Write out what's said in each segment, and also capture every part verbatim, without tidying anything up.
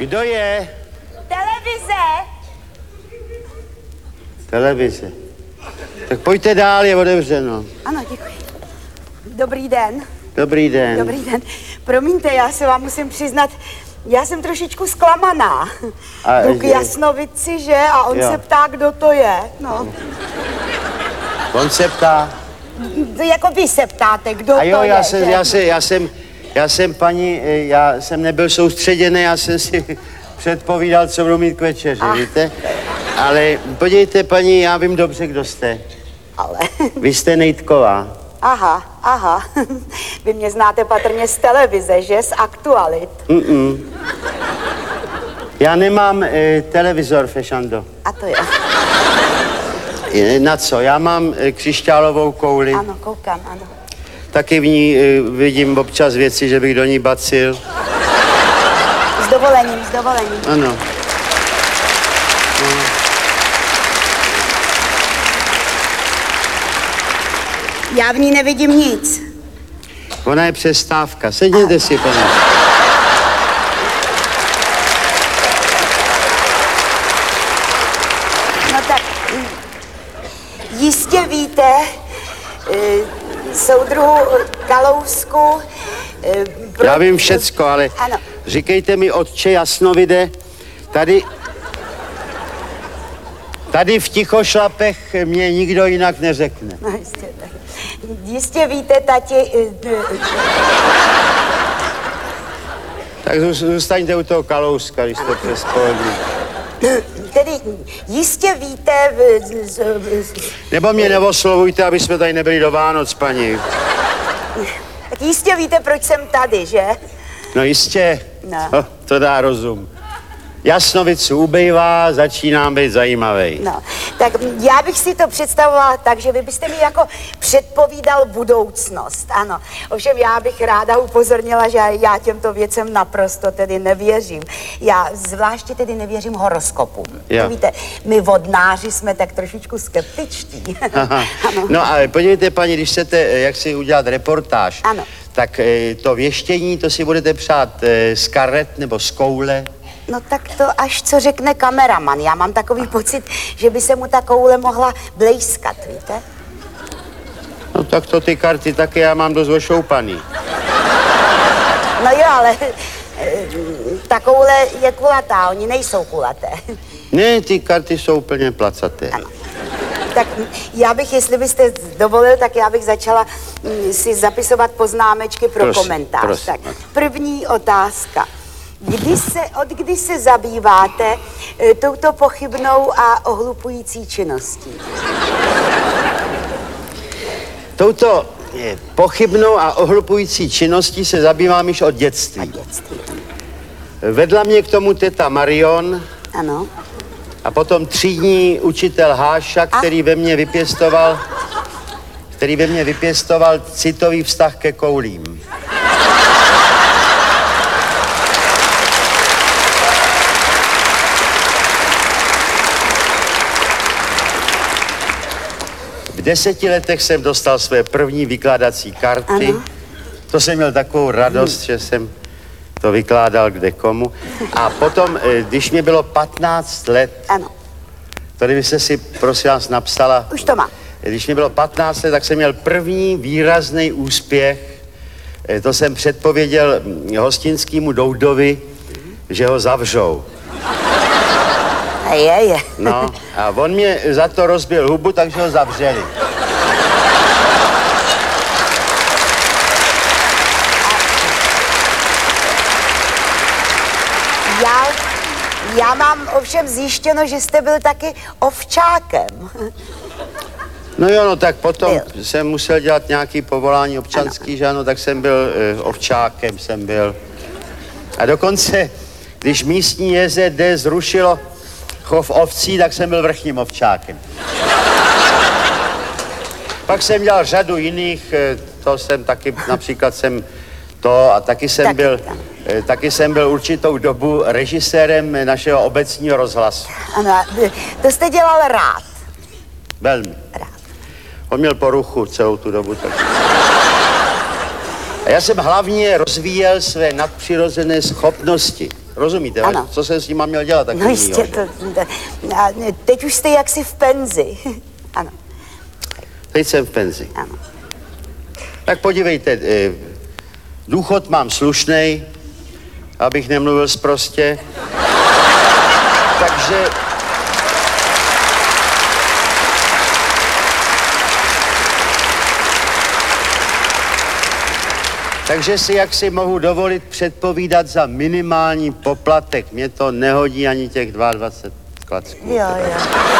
Kdo je? Televize. Televize. Tak pojďte dál, je otevřeno. Ano, děkuji. Dobrý den. Dobrý den. Dobrý den. Promiňte, já se vám musím přiznat, já jsem trošičku zklamaná. A, Jdu k Jasnovici, že? A on jo. se ptá, kdo to je. No. On se ptá. To jako vy se ptáte, kdo A jo, to já je. jsem, že? já, jsem, já jsem, já jsem paní, já jsem nebyl soustředěný, já jsem si předpovídal, co budu mít k večeři, Ah. víte? Ale podívejte, paní, já vím dobře, kdo jste. Ale... Vy jste Nejtková. Aha, aha. Vy mě znáte patrně z televize, že? Z Aktualit. Mm-mm. Já nemám e, televizor, Fešando. A to je. E, na co? Já mám e, křišťálovou kouli. Ano, koukám, ano. Taky v ní e, vidím občas věci, že bych do ní bacil. S dovolením, s dovolením. Ano. No. Já v ní nevidím nic. Ona je přestávka. Sedněte si, pane. No tak, mm, jistě víte, e, soudruhu Kalousku... e, pro- Já vím všecko, ale Ano. říkejte mi, otče Jasnovide, tady... Tady v Tichošlapech mě nikdo jinak neřekne. No, jistě, tak. Jistě víte, tati... e, d- Tak zůs- zůstaňte u toho Kalouska, když jste přes pohodlí. Tedy jistě víte... v- z- z- z- Nebo mě neoslovujte, aby jsme tady nebyli do Vánoc, paní. Tak jistě víte, proč jsem tady, že? No jistě, No. oh, to dá rozum. Jasnovic ubejvá, začínám být zajímavý. No, tak já bych si to představovala tak, že vy byste mi jako předpovídal budoucnost, ano. Ovšem já bych ráda upozornila, že já těmto věcem naprosto tedy nevěřím. Já zvláště tedy nevěřím horoskopům. Jo. Víte, my vodnáři jsme tak trošičku skeptičtí. Aha. Ano. No ale podívejte, paní, když chcete, eh, jak si udělat reportáž, Ano. tak eh, to věštění, to si budete přát eh, z karet nebo z koule. No tak to až co řekne kameraman. Já mám takový pocit, že by se mu ta koule mohla blejskat, víte? No tak to ty karty taky já mám dost ošoupaný. No jo, ale eh, ta koule je kulatá, oni nejsou kulaté. Ne, ty karty jsou úplně placaté. Ano. Tak já bych, jestli byste dovolil, tak já bych začala mm, si zapisovat poznámečky pro Prosím, komentář. prosím. Tak, první otázka. Kdy se, od kdy se zabýváte e, touto pochybnou a ohlupující činností? Touto eh, pochybnou a ohlupující činností se zabývám již od dětství. Dětství. Vedla mě k tomu teta Marion Ano. a potom třídní učitel Háša, který ve mně vypěstoval, který ve mně vypěstoval citový vztah ke koulím. V deseti letech jsem dostal své první vykládací karty. Ano. To jsem měl takovou radost, hmm. že jsem to vykládal kde komu. A potom, eh, když mě bylo patnáct let, Ano. tady byste si, prosím vás, napsala. Už to má. Když mě bylo patnáct let, tak jsem měl první výrazný úspěch. Eh, To jsem předpověděl hm, hostinskému Doudovi, že ho zavřou. A je, je. No, a on mě za to rozbil hubu, takže ho zavřeli. Já, já mám ovšem zjištěno, že jste byl taky ovčákem. No jo, no tak potom Byl. jsem musel dělat nějaký povolání občanský, že ano, tak jsem byl eh, ovčákem, jsem byl. A dokonce, když místní J Z D zrušilo chov ovcí, tak jsem byl vrchním ovčákem. Pak jsem dělal řadu jiných, eh, to jsem taky, například jsem to a taky jsem Taky, byl, ano. eh, taky jsem byl určitou dobu režisérem našeho obecního rozhlasu. Ano, a to jste dělal rád. Velmi. Rád. On měl poruchu celou tu dobu, tak... A já jsem hlavně rozvíjel své nadpřirozené schopnosti. Rozumíte? Ano. Co jsem s nima měl dělat? Tak No jistě, to, to, a teď už jste jaksi v penzi. Ano, Teď jsem v penzi. ano. Tak podívejte, eh, důchod mám slušnej, abych nemluvil sprostě. Takže... Takže si jaksi mohu dovolit předpovídat za minimální poplatek. Mě to nehodí ani těch dvacet dva klacků. Jo, jo.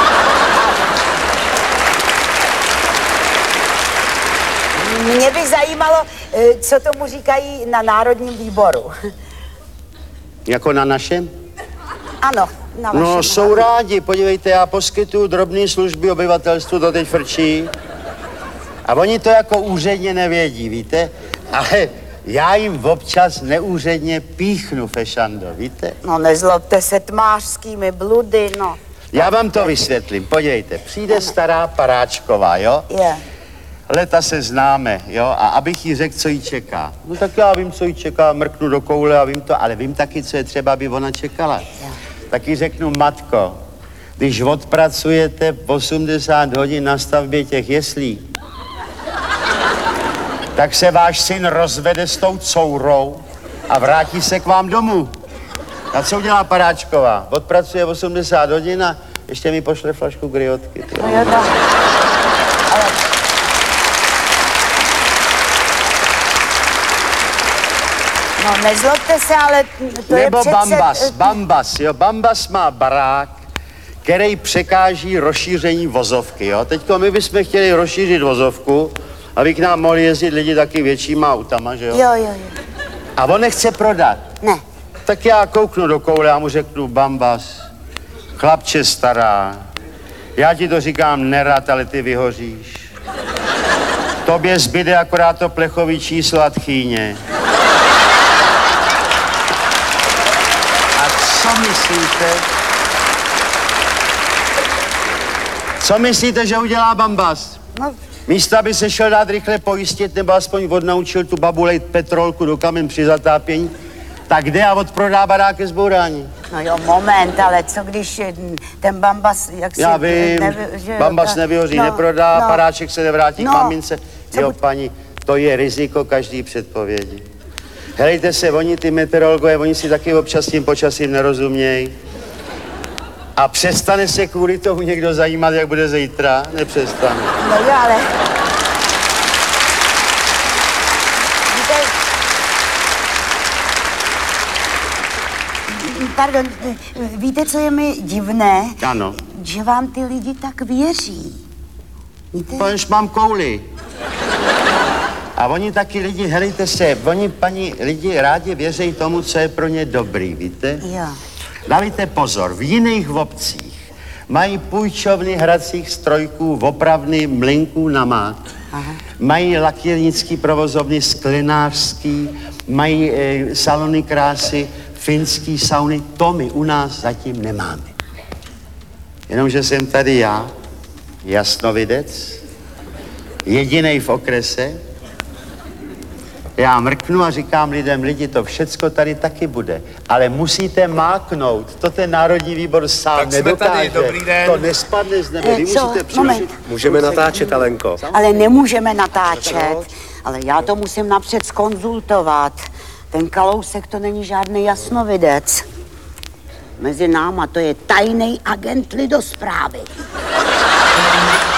Mě by zajímalo, eh, co tomu říkají na Národním výboru. Jako na našem? Ano, na vašem. No, jsou rádi. Podívejte, já poskytuju drobné služby obyvatelstvu, to teď frčí. A oni to jako úředně nevědí, víte? Ale já jim občas neúředně píchnu, Fešando, víte? No nezlobte se tmářskými bludy, no. Já vám to vysvětlím, podívejte. Přijde stará Paráčková, jo? Je. Leta se známe, jo? A abych jí řekl, co jí čeká. No tak já vím, co jí čeká, mrknu do koule a vím to, ale vím taky, co je třeba, aby ona čekala. Tak jí řeknu, matko, když odpracujete osmdesát hodin na stavbě těch jeslí, tak se váš syn rozvede s tou courou a vrátí se k vám domů. A co udělá Paráčková? Odpracuje osmdesát hodin a ještě mi pošle flašku griotky. No jo, no. Ale... No nezlobte se, ale to Nebo je přece... Bambas, Bambas, jo, Bambas má barák, který překáží rozšíření vozovky, jo. Teďko my bychom chtěli rozšířit vozovku, aby k nám mohli jezdit lidi taky většíma autama, že jo? Jo, jo, jo. A on nechce prodat. Ne. Tak já kouknu do koule a mu řeknu, Bambas, chlapče stará, já ti to říkám nerad, ale ty vyhoříš. Tobě zbyde akorát to plechový číslo a tchýně. A co myslíte? Co myslíte, že udělá Bambas? No, Místo, aby se šel dát rychle pojistit, nebo aspoň odnaučil tu babu lejt petrolku do kamen při zatápění, tak jde a odprodá barák ke zbourání. no jo, moment, ale co když eh, ten Bambas, jak si... Já vím, nevy, že, Bambas ta- nevyhoří, no, neprodá, no, Paráček se nevrátí no, k mamince. co Jo, bu- paní, to je riziko každý předpovědi. Helejte se, oni ty meteorologové, oni si taky občas tím počasím nerozumějí. A přestane se kvůli tomu někdo zajímat, jak bude zítra? Nepřestane. No jo, ale... Víte... Pardon, víte, co je mi divné? Ano. Že vám ty lidi tak věří. Víte? Paž mám kouli. A oni taky lidi, helejte se, oni, paní, lidi rádi věří tomu, co je pro ně dobrý, víte? Jo. Dávajte pozor, v jiných obcích mají půjčovny hracích strojků, opravny mlinků na mák. Aha. Mají lakírnický provozovny, sklenářský, mají e, salony krásy, finský sauny. To my u nás zatím nemáme. Jenomže jsem tady já, jasnovidec, jedinej v okrese. Já mrknu a říkám lidem, lidi, to všecko tady taky bude, ale musíte máknout, to ten Národní výbor sám Tak jsme nedokáže. tady, dobrý den. To nespadne z nebe, Eh, vy co? musíte Moment. přiložit. Můžeme natáčet, Alenko. Ale nemůžeme natáčet. Ale já to musím napřed zkonzultovat. Ten Kalousek to není žádný jasnovidec. Mezi náma to je tajný agent lidosprávy.